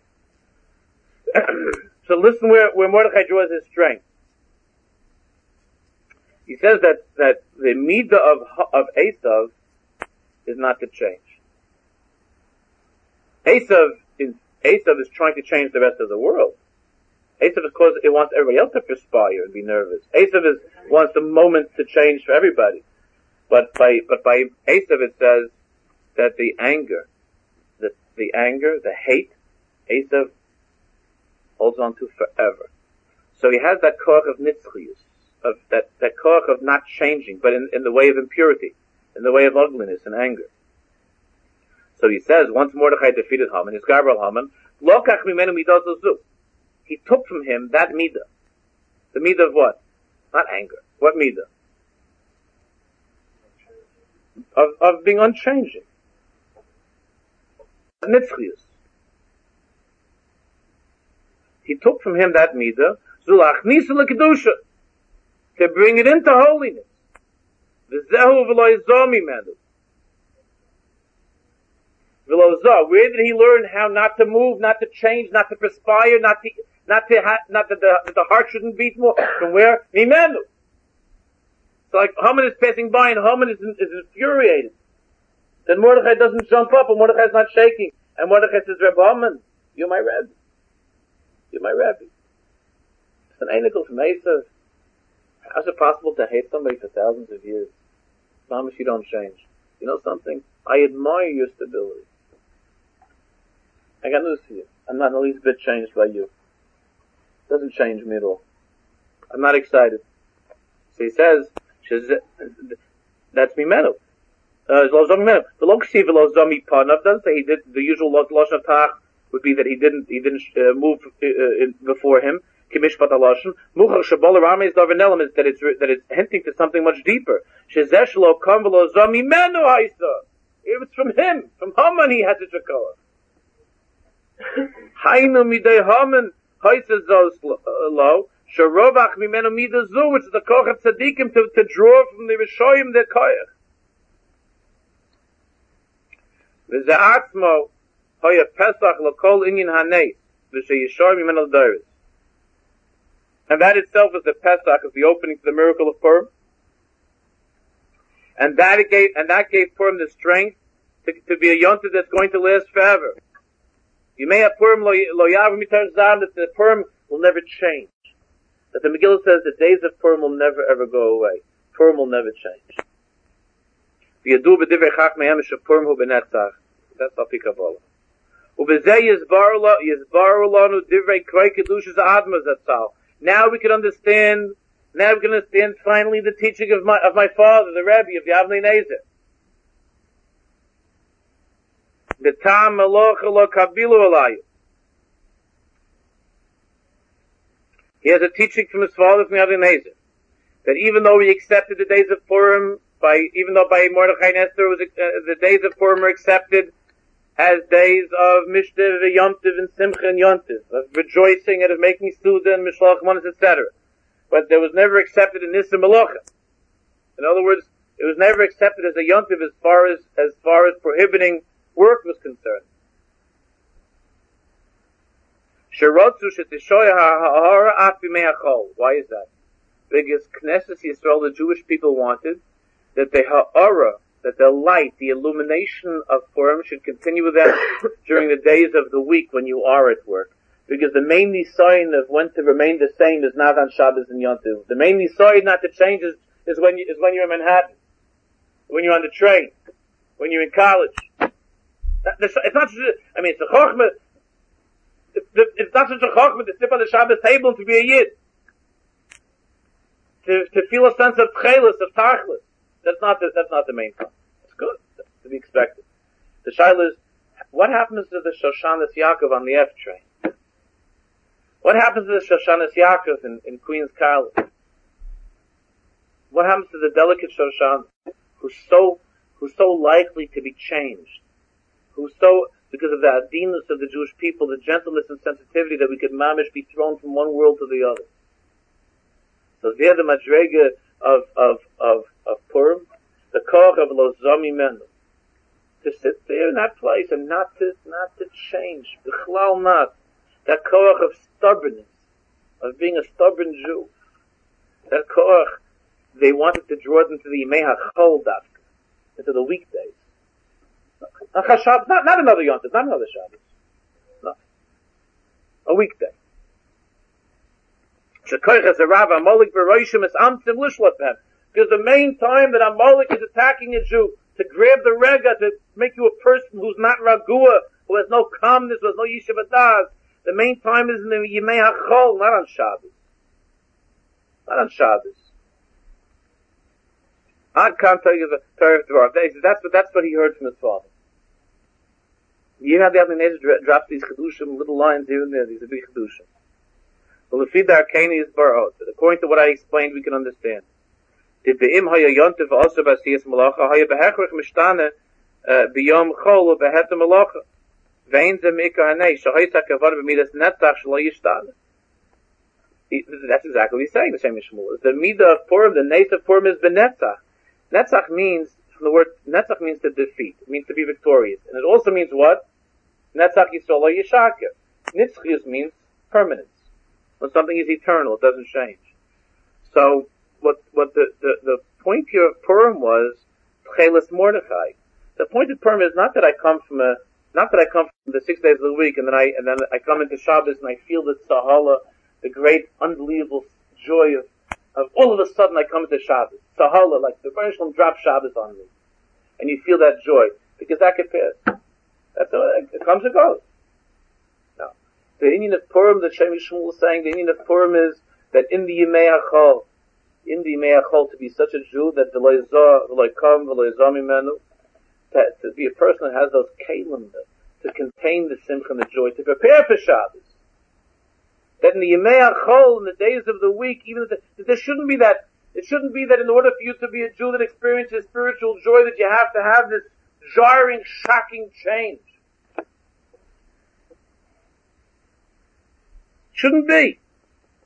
So listen where Mordechai draws his strength. He says that the midah of Esav is not to change. Esav is trying to change the rest of the world. Esav is because it wants everybody else to perspire and be nervous. Esav wants the moment to change for everybody. But by Esav it says that the anger, the hate, Esav holds on to forever. So he has that koach of nitzchius, of that koach of not changing, but in the way of impurity, in the way of ugliness and anger. So he says, once Mordechai defeated Haman, his Gabriel Haman, lokach mimenu midah zozu. He took from him that midah. The midah of what? Not anger. What midah? Of being unchanging. Nitzchius. He took from him that midah, zulachnisu l'kedusha, to bring it into holiness. V'zehu v'lo yizah mimenu. Where did he learn how not to move, not to change, not to perspire, not that the heart shouldn't beat more? From where? Mimenu. So like Haman is passing by and Haman is infuriated. Then Mordechai doesn't jump up and Mordechai is not shaking. And Mordechai says, Rebbe Haman, you're my Rebbe. You're my Rebbe. It's an anicle from Esav. How is it possible to hate somebody for thousands of years? Promise you don't change. You know something? I admire your stability. I got news for you. I'm not in the least bit changed by you. It doesn't change me at all. I'm not excited. So he says, that's mimenu. The loksi v'lo zomi panav doesn't say he did. The usual lashon of tach would be that he didn't move before him. Kimishpat alashon muchar shabola rameis davenelam is that it's hinting to something much deeper. Shezesh lo kam v'lo zomi menu haisa. It was from him, from Haman he had such a koach. Hainu midei Haman haisa zos lo Sherovach mimenu midah zu, which is the koch of tzaddikim to draw from the Rishoyim the koyach. V'ze'atzmo hoya pesach l'kol inyan haneis v'sheyishor mimenu l'deiris. And that itself is the Pesach, is the opening to the miracle of Purim. And that gave Purim the strength to be a yontif that's going to last forever. You may have Purim lo yavu mitar zam, that the Purim will never change. That the Megillah says the days of Purim will never ever go away. Purim will never change. V'yadu b'divrei chachmeihem shepurim hu b'netzach. That's al pi Kabbalah. U'b'zeh yizbaru lanu divrei kroi kedushas adma zatzal. Now we can understand finally the teaching of my father, the Rebbe of the Avnei Nezer. The Tam Melocha lo kabilu alayu. He has a teaching from his father from the Avnei Nezer, that even though he accepted the days of Purim, even though by Mordechai and Esther the days of Purim are accepted as days of Mishter, Yomtiv, and Simcha and Yontiv, of rejoicing and of making Suda and Mishlach Manas, etc. But there was never accepted in Nisa Melocha. In other words, it was never accepted as a Yontiv as far as prohibiting work was concerned. Why is that? Because Knesset Yisrael, the Jewish people wanted that the ha'ara, that the light, the illumination of Purim should continue with them during the days of the week when you are at work. Because the main sign of when to remain the same is not on Shabbos and Yom Tov. The main sign not to change is when you're in Manhattan, when you're on the train, when you're in college. It's not. I mean, it's a chochmah. It's not such a chochmah to sit on the Shabbos table and to be a yid, to feel a sense of tchelis, of tachlis. That's not the main point. It's good. That's to be expected. The shaila is, what happens to the Shoshanas Yaakov on the F train? What happens to the Shoshanas Yaakov in Queens College? What happens to the delicate Shoshana who's so likely to be changed? Because of the adinus of the Jewish people, the gentleness and sensitivity that we could mamish be thrown from one world to the other. So there the madrega of Purim, the koch of lo zomi menu, to sit there in that place and not to change, b'chlal not, that koch of stubbornness, of being a stubborn Jew, that koch, they wanted to draw them to the Yimei HaChol dafka, into the weekdays. Not another Yontif, not another Shabbos. No. A weekday. Because the main time that Amalek is attacking a Jew, to grab the rega, to make you a person who's not ragua, who has no calmness, who has no yishuv adaz, the main time is in the Yimei HaChol, not on Shabbos. Not on Shabbos. Ad Kan that's what he heard from his father. You have the Avnei Nezer drops these chedushim, little lines here and there. These are big chedushim. Well, the feed arkani is barot. According to what I explained, we can understand. If be'im haya yontif also b'asiyas malacha haya behechrich mishtane b'yom chol u'behet malacha ve'in ze mikra hanei shahoyta kavad b'midas netzach shlo yishtane. That's exactly what he's saying. The same Shmuel. The midah of Purim, the nace of Purim is benetzach. Netzach means, from the word, netzach means to defeat. It means to be victorious. And it also means what? Netzach Yisrael lo yishaker. Nitzchius means permanence. When something is eternal, it doesn't change. So, what the point here of Purim was, Tchelis Mordechai. The point of Purim is not that I come from the 6 days of the week, and then I come into Shabbos and I feel the Sahala, the great, unbelievable joy of all of a sudden I come into Shabbos. Sahala, like the Rebbeinu Shalom drops Shabbos on me. And you feel that joy. Because that can pass. It comes and goes. Now, the Indian of Purim, that Shemi Shmuel is saying, the Indian of Purim is that in the Yimei HaChol, to be such a Jew, that v'lo kam, v'lo zami menu, to be a person that has those kalim, to contain the simcha and the joy, to prepare for Shabbos. That in the Yimei HaChol, in the days of the week, even there shouldn't be that. It shouldn't be that in order for you to be a Jew that experiences spiritual joy, that you have to have this jarring, shocking change. Shouldn't be.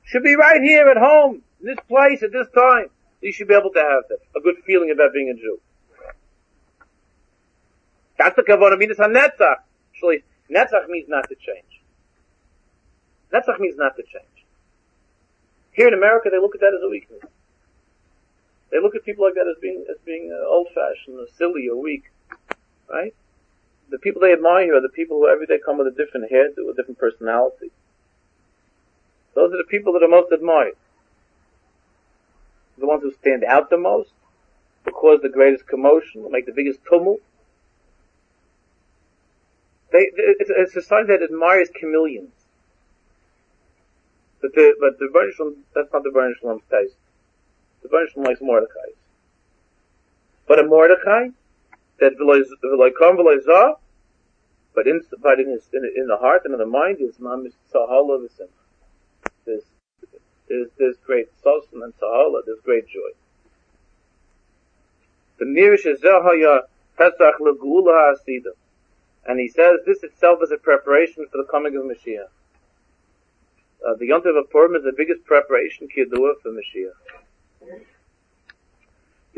should be right here at home, in this place, at this time. You should be able to have that, a good feeling about being a Jew. That's the kavanah means netzach. Actually, netzach means not to change. Netzach means not to change. Here in America, they look at that as a weakness. They look at people like that as being old-fashioned, or silly, or weak, right? The people they admire here are the people who every day come with a different hairdo, a different personality. Those are the people that are most admired. The ones who stand out the most, who cause the greatest commotion, who make the biggest tumult. It's a society that admires chameleons. But the Rebbeinu Shalom, that's not the Rebbeinu Shalom's taste. The Rebbeinu Shalom likes Mordechai's. But a Mordechai that v'loy kam v'loy zah, but in the heart and in the mind is mamish tzahala v'simcha. There's great sosin and tzahala. There's great joy. The mirish haya pesach legeula ha'asida, and he says this itself is a preparation for the coming of Mashiach. The Yontiv of Purim is the biggest preparation kidduah for Mashiach. The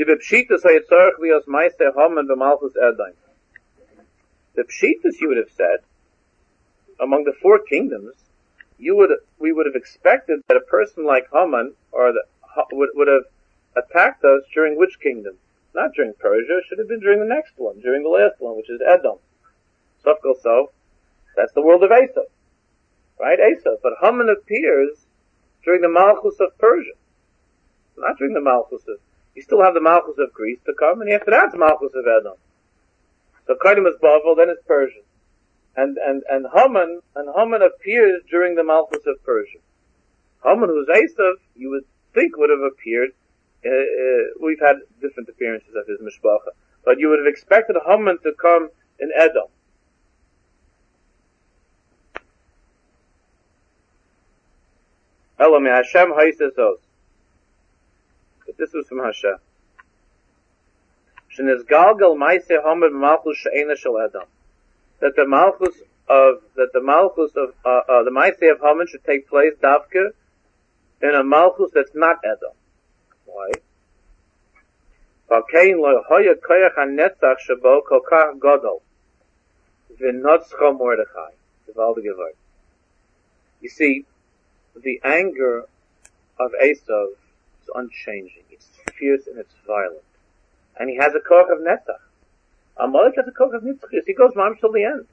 Pshitas you would have said, among the four kingdoms, we would have expected that a person like Haman would have attacked us during which kingdom? Not during Persia, it should have been during the next one, during the last one, which is Edom. So, that's the world of Esav. Right, Esav. But Haman appears during the Malchus of Persia. Not during the Malchus of, you still have the Malchus of Greece to come, and after that, the Malchus of Edom. So Kaidim is Bavel, then it's Persia. And Haman appears during the Malchus of Persia. Haman, who's Esav, you would think would have appeared, we've had different appearances of his Mishpacha, but you would have expected Haman to come in Edom. Elam Hashem Haisesos. But this was from Hashem. Shenes Galgal Maise Haman Malchus She'ena Shel Edom. That the Malchus of the Maise of Haman should take place Davka in a Malchus that's not Edom. Why? V'kein lo hoya koyach hanetzach shebo kol kach gadol v'notzcha Mordechai. Gewaltige Wort. You see, the anger of Esav is unchanging. It's fierce and it's violent. And he has a koch of netzach. Amalek has a koch of nitzchus. He goes mamish till the end.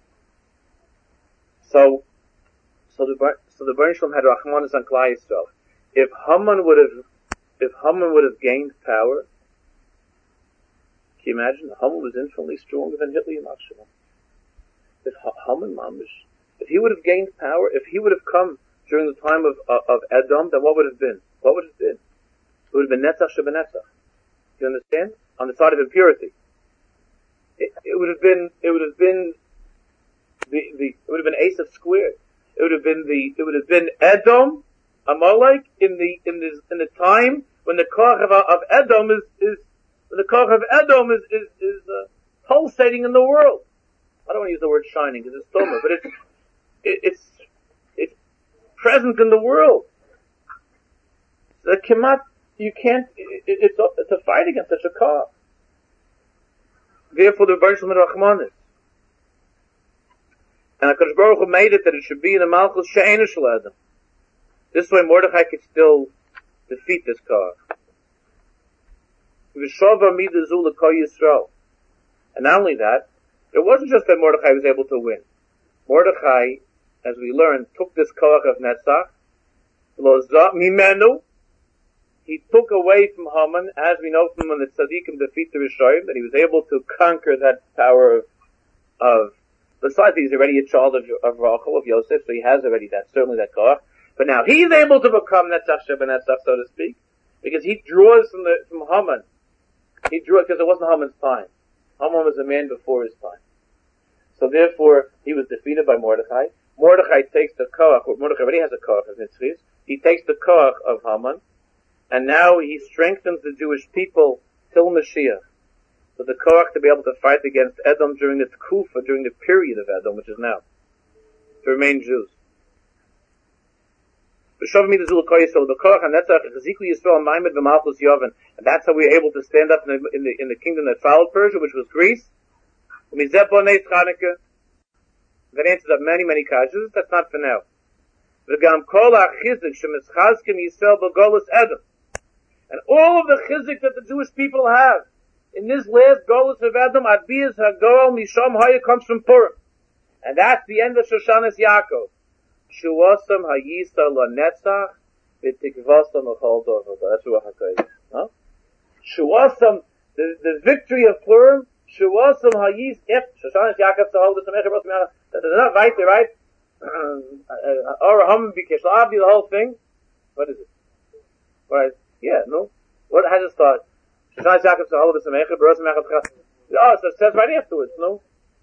So the Rebbeinu Shalom had Rachmanis on Klal Yisrael. If Haman would have gained power, can you imagine? Haman was infinitely stronger than Hitler and Yamach. If Haman mamish, if he would have gained power, if he would have come during the time of Edom, then what would it have been? What would it have been? It would have been Netzach Shebenetzach. You understand? On the side of impurity. It would have been Esav squared. It would have been Edom, Amalek, in the time when the Koch of Edom is pulsating in the world. I don't want to use the word shining because it's Toma, but it's present in the world. So it's a fight against such a cause. Therefore, the Rebbeinu Shalom Rachmanis. And HaKadosh Baruch Hu made it that it should be in the Malchus She'ena Shel Edom. This way Mordechai could still defeat this cause. V'shova midazu l'kol Yisrael. And not only that, it wasn't just that Mordechai was able to win. Mordechai, as we learned, took this koach of Netzach, mimenu. He took away from Haman, as we know from when the tzaddikim defeat the Rishoyim, that he was able to conquer that power of besides he's already a child of Rachel, of Yosef, so he has already certainly that koach. But now he's able to become Netzach Shebenetzach, so to speak, because he draws from Haman. He drew because it wasn't Haman's time. Haman was a man before his time. So therefore, he was defeated by Mordechai. Mordechai takes the koach, Mordechai already has a koach of Nitzchis. He takes the koach of Haman, and now he strengthens the Jewish people till Mashiach. So the koach to be able to fight against Edom during the Tkufa, during the period of Edom, which is now, to remain Jews. B'shav mi d'zul koy Yisrael b'koach hanetzach chaziku Yisrael maimed b'malchus Yovan, and that's how we were able to stand up in the kingdom that followed Persia, which was Greece. Umizeh bonei Chanukah. That answers up many kashas. That's not for now. V'gam kol ha'chizik shemischazkim Yisrael b'golus Edom, and all of the chizik that the Jewish people have in this last golus of Edom, Adbiyas Hagol Misham Haya, comes from Purim, and that's the end of Shoshanas Yaakov. Shuasam Hayisa LaNetzach V'tikvasam Achol Dor. That's Ruach HaKodesh. Huh? Shuasam, the victory of Purim. Shuasam Hayis. If Shoshanas Yaakov Sahol V'Samecha B'Sam Yaakov, that is not right. They're right. Or Ham B'Kesh L'Avdi, the whole thing. What is it? Right? Yeah. No. What? How does it start? Shoshanas Yaakov Sahol V'Samecha B'Sam Yaakov. Oh, so it says right afterwards. No.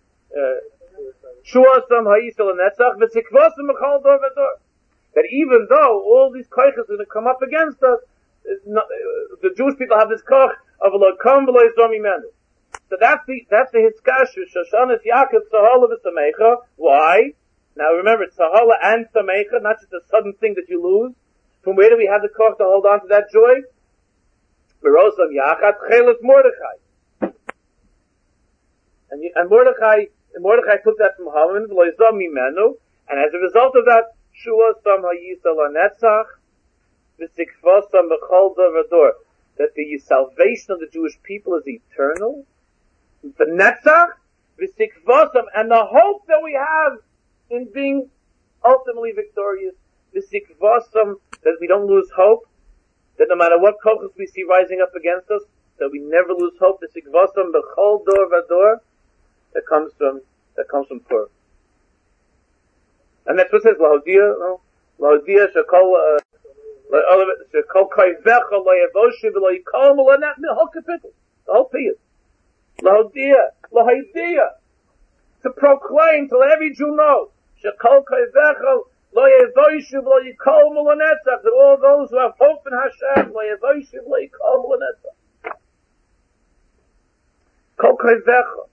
That even though all these koiches are going to come up against us, the Jewish people have this koch of a lokam v'lo yizomi menu. So that's the hiskash Shoshanas Yaakov Sahala v'Samecha. Why? Now remember, it's Sahala and Samecha, not just a sudden thing that you lose. From where do we have the koch to hold on to that joy? Berosam Yachat Chelet Mordechai. And Mordechai took that from Haman, and as a result of that, Shuasam Hayisa LaNetzach, V'sikvasam B'chol Dor, that the salvation of the Jewish people is eternal. The Netzach, V'sikvasam, and the hope that we have in being ultimately victorious. V'sikvasam, that we don't lose hope, that no matter what kochos we see rising up against us, that we never lose hope. V'sikvasam B'chol Dor, that comes from Purim. And that's what it says, Lahodia, no? Lahodia shekol kayvecha lo yevoshiv lo yikom lo net, the whole kapitel, the whole piyut. Lahodia, to proclaim, to let every Jew know, shekol kayvecha lo yevoshiv lo yikom lo netzach, that all those who have hope in Hashem, lo yevoshiv lo yikom lo netzach. Kol kayvecha.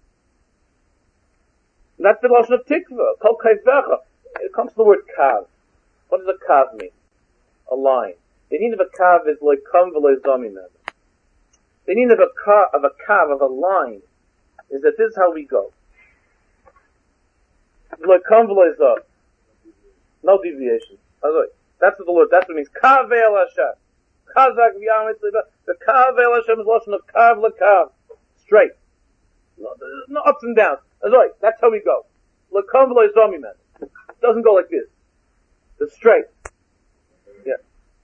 That's the lashon of tikva. Kol kayvecha. It comes from the word kav. What does a kav mean? A line. The meaning of a kav is like kam v'lo zomin. The meaning of a kav, of a line, is that this is how we go. Like kam v'lo zom. No deviation. That's what the Lord. That's what it means. Kav ve'el Hashem. Chazak v'yamitz liba. The kav ve'el Hashem is lashon of kav l'kav. Straight. No ups and downs. That's how we go. It doesn't go like this. It's straight. Yeah.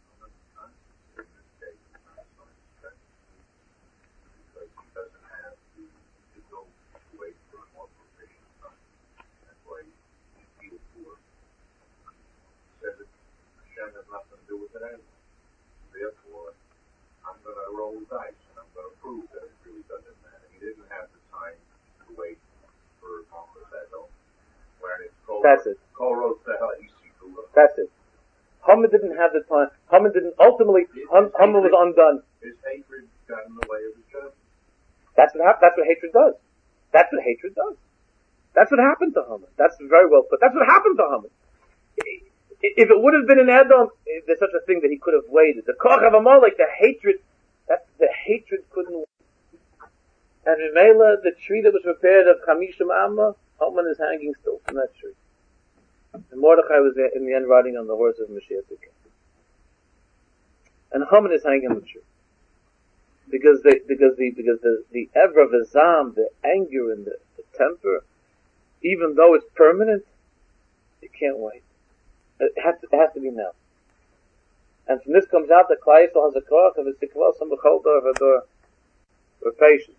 Therefore, I'm going to roll the dice and I'm going to prove that it really doesn't matter. He didn't have the time to wait for Congress at all. That's it. That's it. Haman didn't have the time. Haman didn't, ultimately, Haman was undone. His hatred got in the way of his judgment. That's what hatred does. That's what hatred does. That's what happened to Haman. That's very well put. That's what happened to Haman. If it would have been in Edom, if there's such a thing that he could have waited. The koch of Amalek, the hatred couldn't wait. And Remela, the tree that was prepared of Chamishim Amma, Haman is hanging still from that tree. And Mordechai was there in the end riding on the horse of Mashiach the king. And Haman is hanging on the tree. Because the Evra V'Zam, the anger and the temper, even though it's permanent, it can't wait. It has to be now. And from this comes out that Klai Yisrael has a koach of a sikvasam b'chol dor v'dor. We're patient.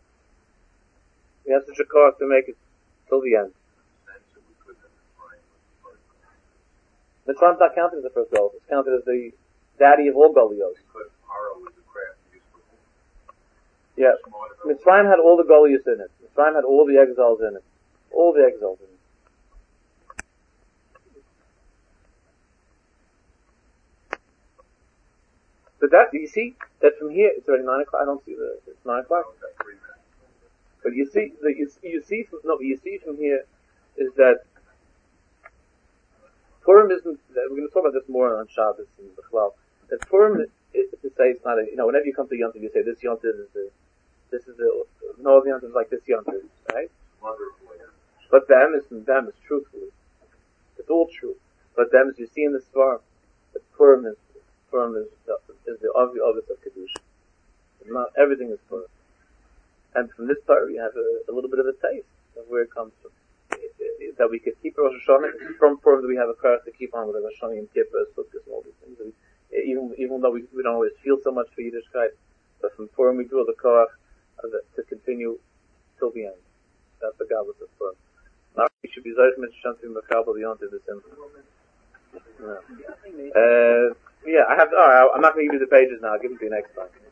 We have such a koach to make it till the end. Mitzrayim's not counted as the first goal. It's counted as the daddy of all Golios. Yeah. Mitzrayim had all the Golios in it. Mitzrayim had all the exiles in it. All the exiles in it. But that, you see, that from here, it's already 9 o'clock. I don't see it's 9 o'clock. But you see from here is that Purim isn't, we're going to talk about this more on Shabbos and Bechlal. That Purim is to say it's not a, whenever you come to Yontif, you say this Yontif is no other Yontif is like this Yontif, right? Wonderful. But them is truthfully. It's all true. But them, as you see in the Svarim, that Purim is the obvious of Kedusha. Not everything is Purim. And from this part, we have a little bit of a taste of where it comes from. That we could keep Rosh Hashanah, from Purim that we have a curse to keep on with Rosh Hashanah and Kippur, Sukkot, and all these things. Even though we don't always feel so much for Yiddishkeit, but from Purim we draw the Korach to continue till the end. That's the Gavus of Purim. Now we should be Zayich Mitzvah Mechal beyond the December. Yeah, I'm not going to give you the pages now. I'll give them to you next time.